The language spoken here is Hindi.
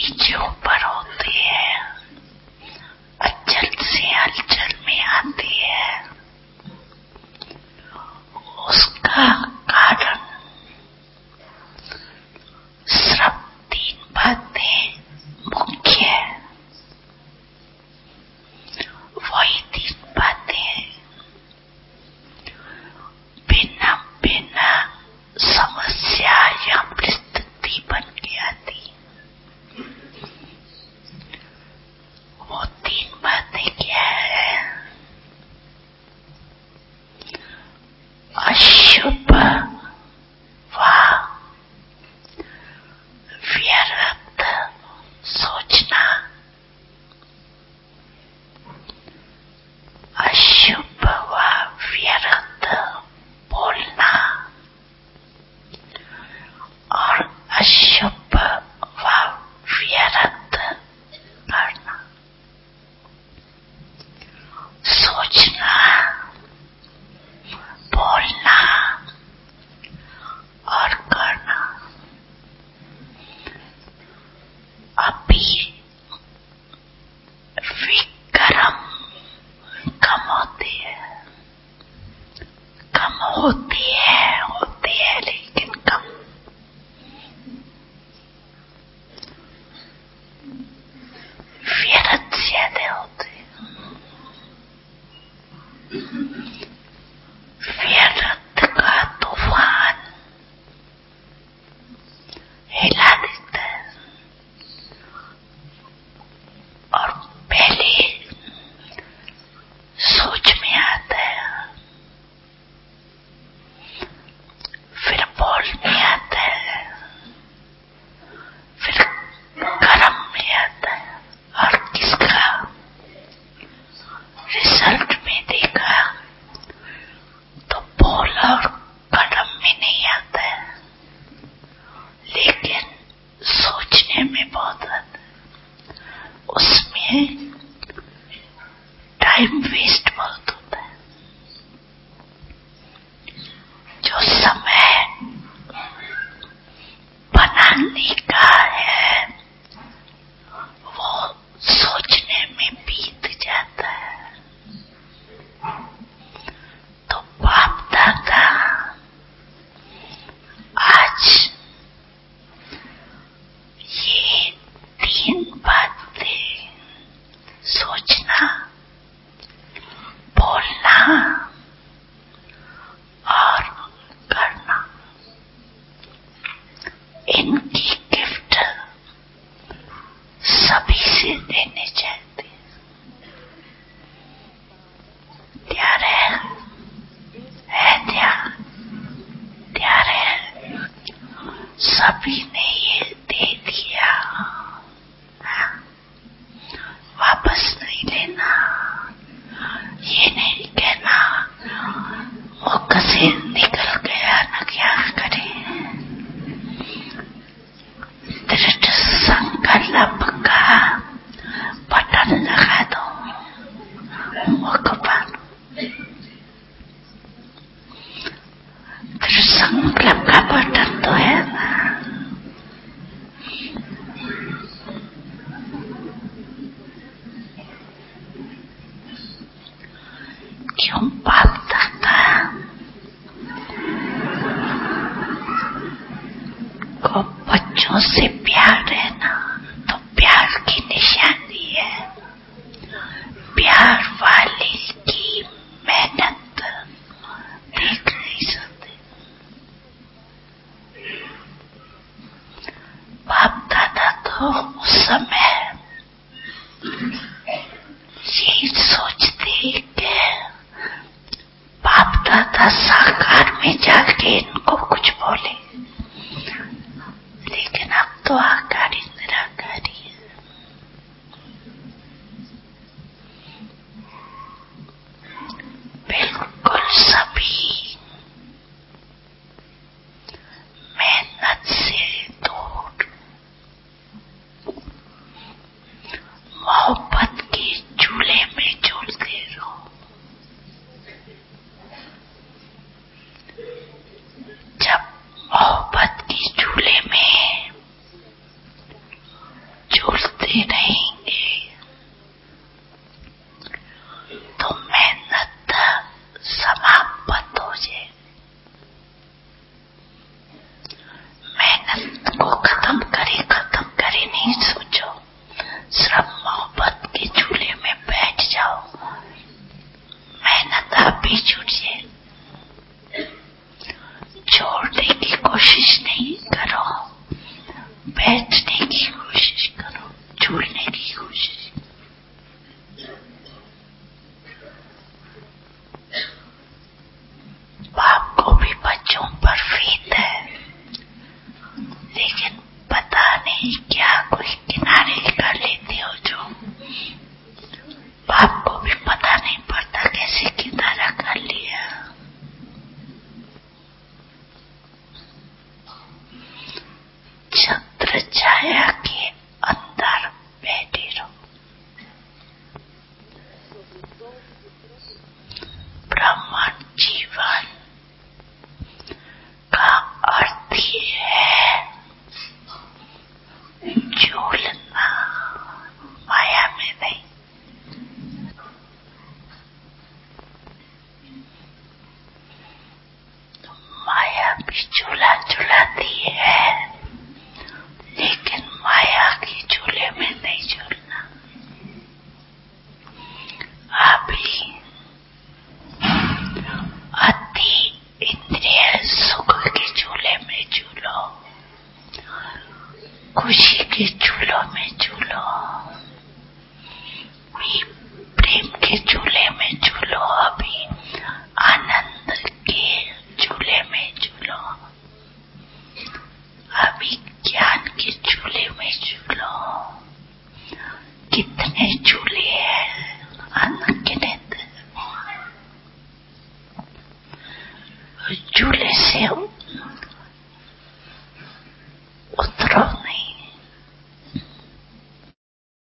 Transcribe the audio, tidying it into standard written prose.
नीचे ऊपर होती है, अचल से हलचल में आती है, उसका कारण सिर्फ 3 बातें मुख्य है। वही 3 बातें बिना बिना समस्या या परिस्थिति बन के आती। वो 3 बातें क्या है? अशुभ व व्यर्थ सोचना, अशुभ व व्यर्थ बोलना और अशुभ व व्यर्थ करना। सोचना, बोलना और करना। अभी विक्रम कम होती है लेकिन कम। व्यर्थ ज्यादा होते हैं। व्यर्थ का तूफान हिला देता है और पहले सोच में आता है, फिर बोल में आता है, फिर कर्म में आता है। और किसका रिजल्ट में देखा तो बोल और कर्म में नहीं आता है, लेकिन सोचने में बहुत आता है। उसमें टाइम वेस्ट बहुत होता है। जो समय बनाने का है वो सोचने में बीत जाता है। तो बाप दादा आज ये 3 बातें सोचना, बोलना और करना, इनकी गिफ्ट सभी से देने चाहते हैं। तैयार है तैयार है। सभी ने ये दे दिया, वापस नहीं लेना। ये नहीं कहना मुख से निकल गया न क्या करे। दृढ़ संकल्प का बटन लगा दो मुख पर। दृढ़ संकल्प का बटन तो है ना। क्यों बाप दादा को बच्चों से प्यार है ना, तो प्यार की निशानी है। प्यार वाले की मेहनत देख नहीं सकते। बाप दादा तो उस समय यही सोचते कि बाप दादा साकार में जाके इनको कुछ बोले, लेकिन अब तो आकारी निराकारी है। बिल्कुल सभी मेहनत से दूर, मोहब्बत के झूले में झूलते रहो। जब मोहब्बत के झूले में झूलते रहेंगे तो मेहनत समाप्त हो जाए। मेहनत को खत्म करे नहीं सोचो। श्रम मोहब्बत के झूले में बैठ जाओ। मेहनत आप भी छूट जाए। छोड़ने की कोशिश नहीं करो, बैठने की कोशिश करो, झूलने की कोशिश। बाप को भी बच्चों पर फीत है, लेकिन पता नहीं क्या कोई किनारे कर लेते हो जो बाप को भी पता नहीं पड़ता कैसे किनारा कर लिया। छत्र छाया के अंदर बैठे रहो। ब्रह्मांड जीवन का अर्थ ही है झूलना, माया में नहीं। माया भी झूला झुलाती है, लेकिन माया के झूले में नहीं झूलना। अभी अति इंद्रिय सुख के झूले में झूलो, खुशी के झूलों में झूलो, प्रेम के झूले में झूलो, अभी आनंद के झूले में झूलो, अभी ज्ञान के झूले में झूलो। कितने झूले हैं अनगिनत। झूले से